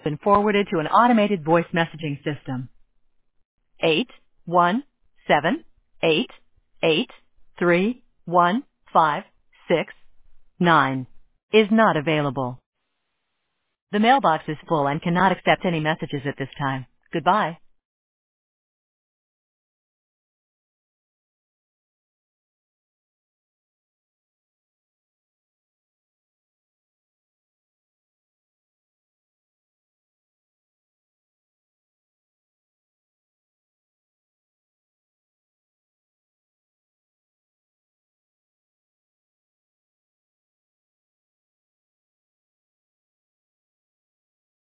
been forwarded to an automated voice messaging system. 817-883-1569 is not available. The mailbox is full and cannot accept any messages at this time. Goodbye.